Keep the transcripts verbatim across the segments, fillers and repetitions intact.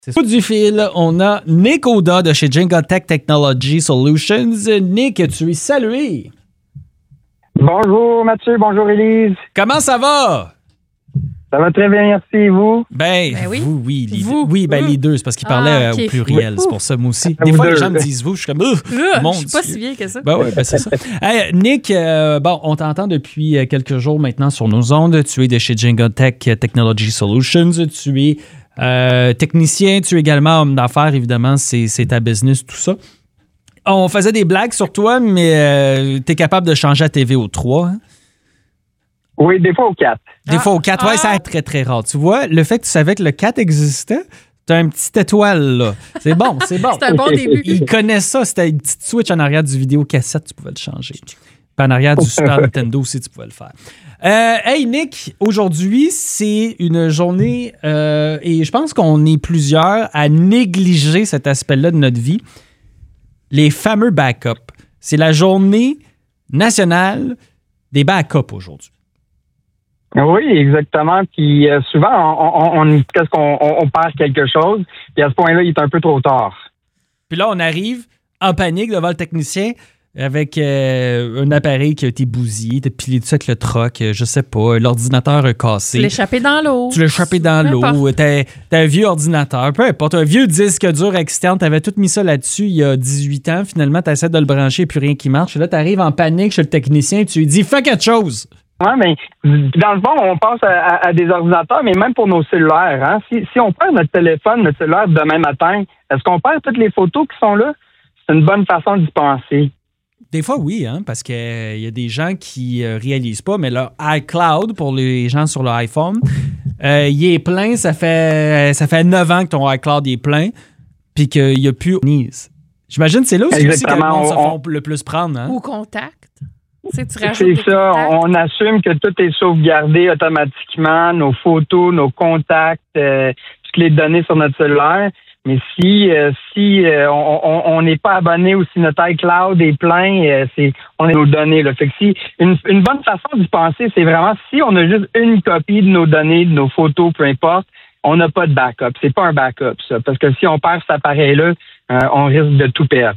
C'est ça du fil. On a Nick Oda de chez Jingotech Technology Solutions. Nick, tu es salué. Bonjour Mathieu, bonjour Élise. Comment ça va? Ça va très bien, merci. Et vous? Ben, ben oui. vous, oui. Les, vous. Oui, ben, les deux. C'est parce qu'il parlait ah, okay. au pluriel. Oui. C'est pour ça, moi aussi. Ah, Des fois, deux. les gens me disent vous. Je suis comme, euh, mon je suis pas Dieu. si bien que ça. Ben oui, ben c'est ça. Hey, Nick, euh, bon, on t'entend depuis quelques jours maintenant sur nos ondes. Tu es de chez Jingotech Technology Solutions. Tu es euh, technicien. Tu es également homme d'affaires, évidemment. C'est, c'est ta business, tout ça. On faisait des blagues sur toi, mais euh, tu es capable de changer la T V au trois, hein? Oui, des fois au quatre. Des ah, fois au quatre, ouais, ah. Ça est très, très rare. Tu vois, le fait que tu savais que le quatre existait, t'as un petit étoile, là. C'est bon, c'est bon. C'est un bon début. Il connaît ça. C'était une petite switch en arrière du vidéocassette, tu pouvais le changer. Puis en arrière du Super Nintendo aussi, tu pouvais le faire. Euh, hey, Nick, aujourd'hui, c'est une journée, euh, et je pense qu'on est plusieurs à négliger cet aspect-là de notre vie. Les fameux backups. C'est la journée nationale des backups aujourd'hui. Oui, exactement. Puis euh, souvent, on, on, on, qu'est-ce qu'on, on, on perd quelque chose, puis à ce point-là, il est un peu trop tard. Puis là, on arrive en panique devant le technicien avec euh, un appareil qui a été bousillé, t'as pilé dessus avec le troc, je sais pas, l'ordinateur a cassé. Tu l'as échappé dans l'eau. Tu l'as échappé dans peu l'eau. T'as, t'as un vieux ordinateur, peu importe, un vieux disque dur externe, t'avais tout mis ça là-dessus il y a dix-huit ans. Finalement, t'essaies de le brancher et plus rien qui marche. Et là, t'arrives en panique chez le technicien et tu lui dis « Fais quelque chose! » Oui, mais dans le fond, on pense à, à, à des ordinateurs, mais même pour nos cellulaires. Hein? Si, si on perd notre téléphone, notre cellulaire demain matin, est-ce qu'on perd toutes les photos qui sont là? C'est une bonne façon d'y penser. Des fois, oui, hein, parce qu'il euh, y a des gens qui ne euh, réalisent pas, mais leur iCloud, pour les gens sur leur iPhone, euh, il est plein, ça fait, ça fait neuf ans que ton iCloud est plein, puis qu'il n'y a plus Nice. J'imagine que c'est là aussi, aussi que le monde se font le plus prendre. Hein? Ou contact. C'est ça, on assume que tout est sauvegardé automatiquement, nos photos, nos contacts, euh, toutes les données sur notre cellulaire. Mais si euh, si euh, on n'est pas abonné ou si notre iCloud est plein, euh, c'est on a nos données. Là. Fait que si une, une bonne façon d'y penser, c'est vraiment si on a juste une copie de nos données, de nos photos, peu importe, on n'a pas de backup. C'est pas un backup, ça. Parce que si on perd cet appareil-là, euh, on risque de tout perdre.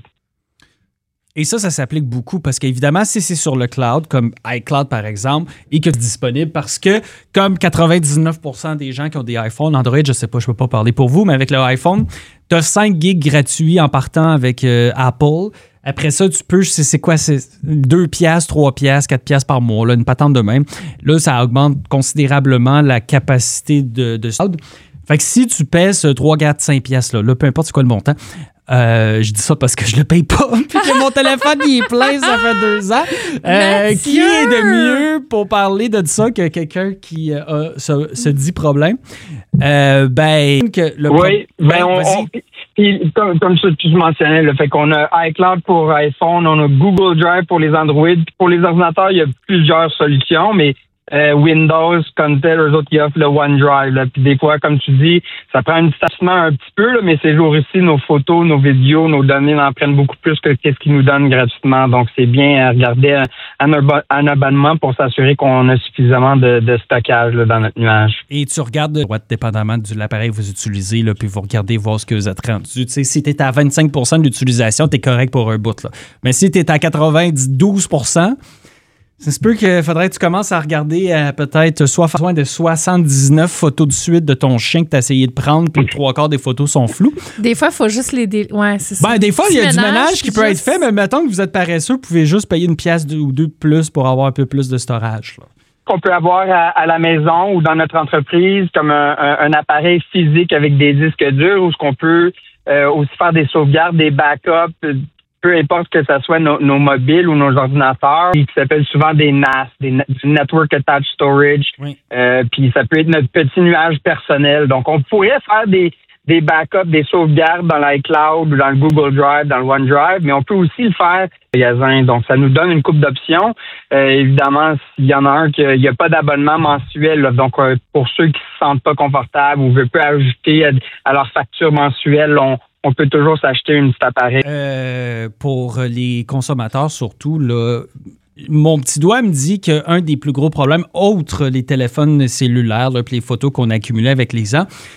Et ça, ça s'applique beaucoup parce qu'évidemment, si c'est sur le cloud, comme iCloud par exemple, et que c'est disponible parce que, comme quatre-vingt-dix-neuf pour cent des gens qui ont des iPhones, Android, je sais pas, je peux pas parler pour vous, mais avec le iPhone, tu as cinq gigs gratuits en partant avec euh, Apple. Après ça, tu peux, c'est, c'est quoi, c'est deux piastres, trois piastres, quatre piastres par mois, là, une patente de même. Là, ça augmente considérablement la capacité de, de cloud. Fait que si tu pèses trois, quatre, cinq piastres, là, là, peu importe c'est quoi le montant, Euh, je dis ça parce que je le paye pas. Puis que mon téléphone il est plein, ça fait deux ans. Euh, qui est de mieux pour parler de ça que quelqu'un qui euh, a ce, ce dit problème? Euh, ben, que le oui, pro... ben, on, on, puis, comme, comme ça, tu mentionnais, le fait qu'on a iCloud pour iPhone, on a Google Drive pour les Android. Puis pour les ordinateurs, il y a plusieurs solutions, mais Euh, Windows, comme tel, eux autres, ils offrent le OneDrive. Là. Puis des fois, comme tu dis, ça prend un stationnement un petit peu, là, mais ces jours-ci, nos photos, nos vidéos, nos données en prennent beaucoup plus que ce qu'ils nous donnent gratuitement. Donc, c'est bien à regarder un, un abonnement pour s'assurer qu'on a suffisamment de, de stockage là, dans notre nuage. Et tu regardes, dépendamment de l'appareil que vous utilisez, là, puis vous regardez voir ce que vous êtes rendu. Tu sais, si tu es à vingt-cinq pour cent de l'utilisation, tu es correct pour un bout. Là. Mais si tu es à quatre-vingt-douze pour cent, ça se peut qu'il faudrait que tu commences à regarder euh, peut-être soit soin de soixante-dix-neuf photos de suite de ton chien que tu as essayé de prendre, puis trois quarts des photos sont floues. Des fois, il faut juste les... Dé... Ouais, c'est ça. Ben, des fois, il y a du ménage qui peut juste... être fait, mais mettons que vous êtes paresseux, vous pouvez juste payer une pièce ou deux de plus pour avoir un peu plus de storage. Là. Qu'on peut avoir à, à la maison ou dans notre entreprise, comme un, un, un appareil physique avec des disques durs, où ce qu'on peut euh, aussi faire des sauvegardes, des backups, peu importe que ce soit nos, nos mobiles ou nos ordinateurs, qui s'appellent souvent des N A S, des Network Attached Storage. Oui. Euh, puis ça peut être notre petit nuage personnel. Donc, on pourrait faire des, des backups, des sauvegardes dans l'iCloud ou dans le Google Drive, dans le OneDrive, mais on peut aussi le faire au magasin. Donc, ça nous donne une couple d'options. Euh, évidemment, s'il y en a un qu'il n'y a pas d'abonnement mensuel, là, donc euh, pour ceux qui se sentent pas confortables ou veulent pas ajouter à, à leur facture mensuelle, on on peut toujours s'acheter un petit appareil. Euh, pour les consommateurs surtout, là, mon petit doigt me dit qu'un des plus gros problèmes, outre les téléphones cellulaires et les photos qu'on a accumulées avec les ans,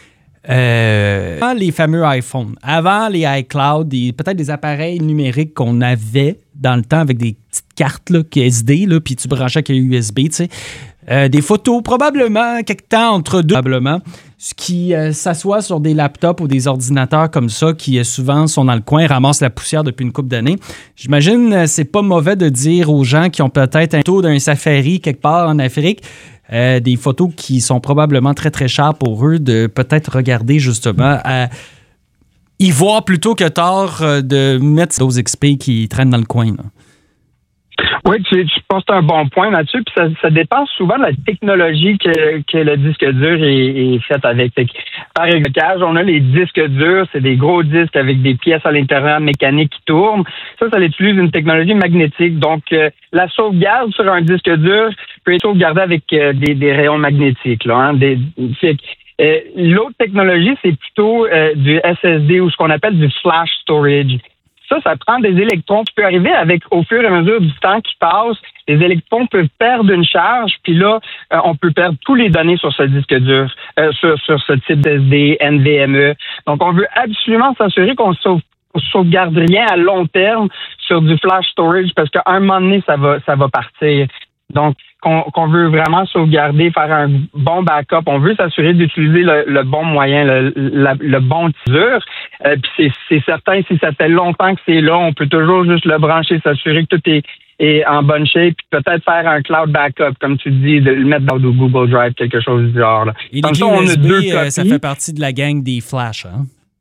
Euh, avant les fameux iPhones, avant les iCloud, des, peut-être des appareils numériques qu'on avait dans le temps avec des petites cartes là, S D, là, puis tu branchais avec un U S B, tu sais. Euh, des photos, probablement, quelque temps entre deux, probablement, ce qui euh, s'assoit sur des laptops ou des ordinateurs comme ça, qui euh, souvent sont dans le coin, ramassent la poussière depuis une couple d'années. J'imagine euh, c'est pas mauvais de dire aux gens qui ont peut-être un taux d'un safari quelque part en Afrique, euh, des photos qui sont probablement très, très chères pour eux, de peut-être regarder justement à y voir plutôt que tard euh, de mettre those X P qui traînent dans le coin, là. Oui, tu, tu penses un bon point là-dessus, puis ça, ça dépend souvent de la technologie que, que le disque dur est, est fait avec. Fait que, par exemple, on a les disques durs, c'est des gros disques avec des pièces à l'intérieur mécaniques qui tournent. Ça, ça utilise une technologie magnétique. Donc, euh, la sauvegarde sur un disque dur peut être sauvegardée avec euh, des, des rayons magnétiques. Là, hein, des, fait, euh, l'autre technologie, c'est plutôt euh, du S S D ou ce qu'on appelle du flash storage. Ça, ça prend des électrons. Tu peux arriver avec, au fur et à mesure du temps qui passe, les électrons peuvent perdre une charge, puis là, euh, on peut perdre tous les données sur ce disque dur, euh, sur, sur ce type d'S D, N V M E. Donc, on veut absolument s'assurer qu'on sauve, qu'on sauvegarde rien à long terme sur du flash storage, parce qu'à un moment donné, ça va, ça va partir. Donc, qu'on, qu'on veut vraiment sauvegarder, faire un bon backup. On veut s'assurer d'utiliser le, le bon moyen, le, le, le bon dur. Euh, puis c'est, c'est certain, si ça fait longtemps que c'est là, on peut toujours juste le brancher, s'assurer que tout est, est en bonne shape, puis peut-être faire un cloud backup, comme tu dis, de le mettre dans le Google Drive, quelque chose du genre. Là. Et comme les ça, on U S B, a deux euh, copies. Ça fait partie de la gang des flash, hein?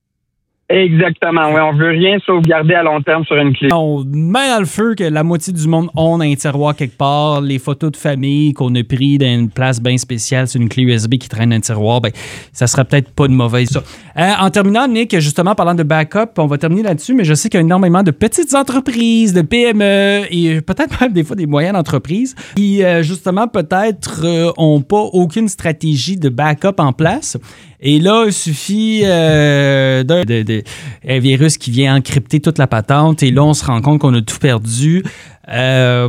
Exactement, oui. On veut rien sauvegarder à long terme sur une clé. On met dans le feu que la moitié du monde ont un tiroir quelque part. Les photos de famille qu'on a pris dans une place bien spéciale sur une clé U S B qui traîne dans un tiroir, ben, ça serait peut-être pas de mauvaise ça. Euh, en terminant, Nick, justement, parlant de backup, on va terminer là-dessus, mais je sais qu'il y a énormément de petites entreprises, de P M E et peut-être même des fois des moyennes entreprises qui, euh, justement, peut-être euh, ont pas aucune stratégie de backup en place. Et là, il suffit euh, d'un de, de, un virus qui vient encrypter toute la patente. Et là, on se rend compte qu'on a tout perdu. Euh...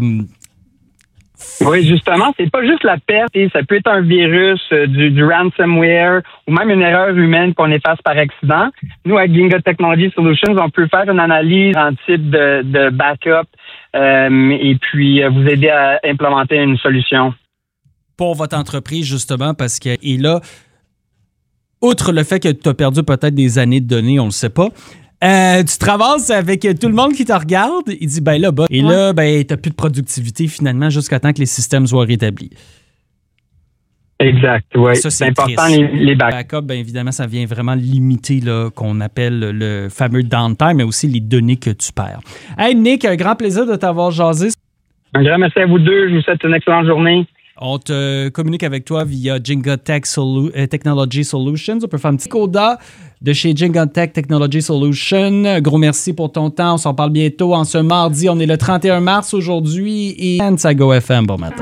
Oui, justement, c'est pas juste la perte. Ça peut être un virus, euh, du, du ransomware ou même une erreur humaine qu'on efface par accident. Nous, à Ginga Technology Solutions, on peut faire une analyse en type de, de backup euh, et puis euh, vous aider à implémenter une solution. Pour votre entreprise, justement, parce que et là, outre le fait que tu as perdu peut-être des années de données, on le sait pas, euh, tu te ramasses avec tout le monde qui te regarde, il dit, ben là, bah, et là, ben, tu n'as plus de productivité finalement jusqu'à temps que les systèmes soient rétablis. Exact, oui. Ça, c'est, c'est important, triste. les, les backups. Backup, bien évidemment, ça vient vraiment limiter là, qu'on appelle le fameux downtime, mais aussi les données que tu perds. Hey, Nick, un grand plaisir de t'avoir jasé. Un grand merci à vous deux. Je vous souhaite une excellente journée. On te communique avec toi via Ginga Tech Solu- Technology Solutions. On peut faire un petit coda de chez Ginga Tech Technology Solutions. Gros merci pour ton temps. On s'en parle bientôt en ce mardi. On est le trente et un mars aujourd'hui et ça go F M. Bon matin.